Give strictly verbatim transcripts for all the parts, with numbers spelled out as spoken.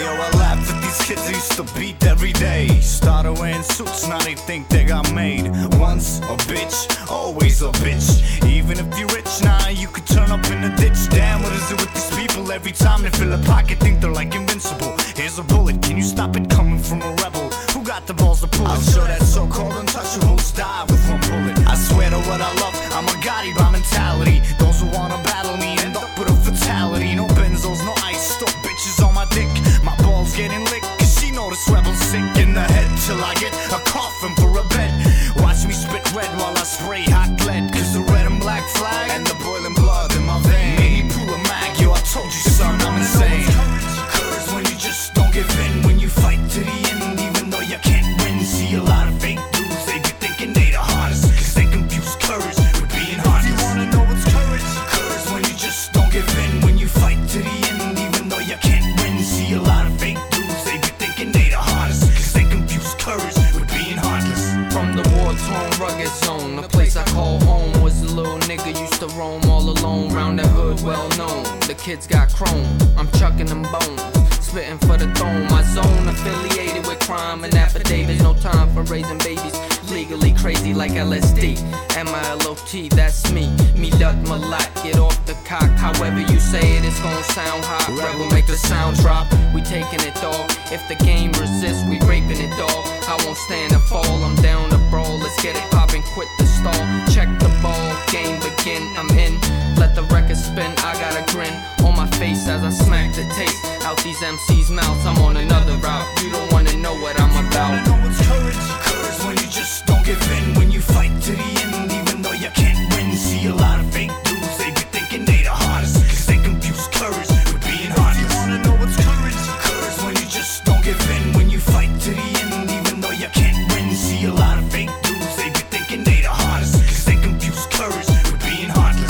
yo, I laugh at these kids I used to beat every day. Started wearing suits, now they think they got made. Once a bitch, always a bitch. Even if you're rich, now you could turn up in the ditch. Damn, what is it with these people? Every time they fill a pocket, think they're like invincible. Here's a bullet, can you stop it coming from a rebel? Who got the balls to pull it? I'm sure that so-called untouchables die with one bullet. I swear to what I love, I'm a Gotti by mentality. Those who wanna battle me end up with a fatality. No benzos, no ice, stuff bitches on my dick. My balls getting licked, cause she know this rebel's sick in the head. Till I get a coffin for a bed. Watch me spit red while I spray hot lead. Cause the red and black flag and the boiling blood in my vein. Maybe pull a mag, yo, I told you son, I'm insane. Courage when you just don't give in. When you fight to the end, even though you can't win. See a lot of fake dudes, they be thinking they the hardest. Cause they confuse courage with being heartless. You wanna know what's courage? Courage when you just don't give in. When you fight to the end, even though you can't win. See a lot of fake dudes, they be thinking they the hardest. Cause they confuse courage with being heartless. From the war-torn rugged zone, the place I call home was a little nigga used to roam all alone round the hood, well known. The kids got chrome, I'm chucking them bones, spitting for the throne. My zone affiliated with crime and affidavits. No time for raising babies, legally crazy like L S D. M I L O T, that's me. Me Lut Malak, get off the cock. However you say it, it's gon' sound hot. Rebel make the sound drop, we taking it, dog. If the game resists, we raping it, dog. I won't stand or fall, I'm down to brawl. Let's get it poppin', quit the stall. Check the ball, game begin, I'm in. Let the record spin, I got a grin on my face as I smack the taste out these M C's mouths. I'm on another route, you don't wanna know what I'm about. You wanna know what's courage? Courage when you just don't give in. When you fight to the end, even though you can't win. See a lot of fake dudes, they be thinking they the hardest. Cause they confuse courage with being heartless. You wanna know what's courage? Courage when you just don't give in. When you fight to the end, even though you can't win. See a lot of fake dudes, they be thinking they the hardest. Cause they confuse courage with being heartless.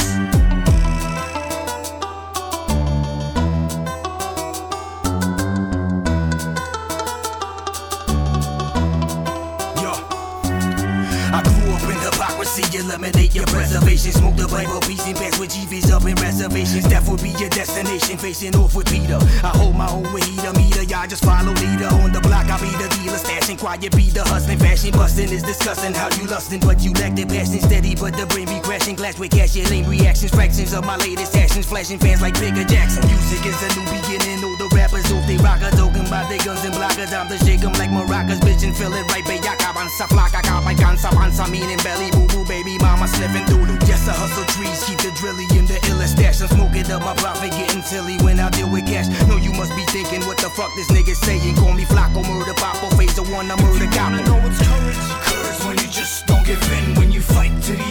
I grew up in hypocrisy, eliminate your preservation. Smoke the Bible, peace and pass with G Vs up in reservations. That would be your destination, facing off with Peter. I hold my own with heater meter, y'all just follow leader. On the block, I be the dealer, stashing quiet, be the hustling. Fashion busting is discussing how you lusting, but you lack the passion. Steady, but the brain be crashing. Glass with cash, your lame reactions. Fractions of my latest actions, flashing fans like Bigger Jackson. Music is a new beginning, all the rappers off they rockers, talking about their guns and blockers. I'm to shake them like maracas, bitch and feel it right, baby. Avanza, flaca, capa, cansa, panza, meaning belly, boo boo, baby mama sniffing through. Yes, I hustle trees, keep the drilly in the illest stash. I'm smoking up my profit, getting silly when I deal with cash. No, you must be thinking, what the fuck this nigga saying? Call me Flacco, murder pop, or phase the one, I murder cop. You wanna know what's courage? Courage when you just don't give in. When you fight to the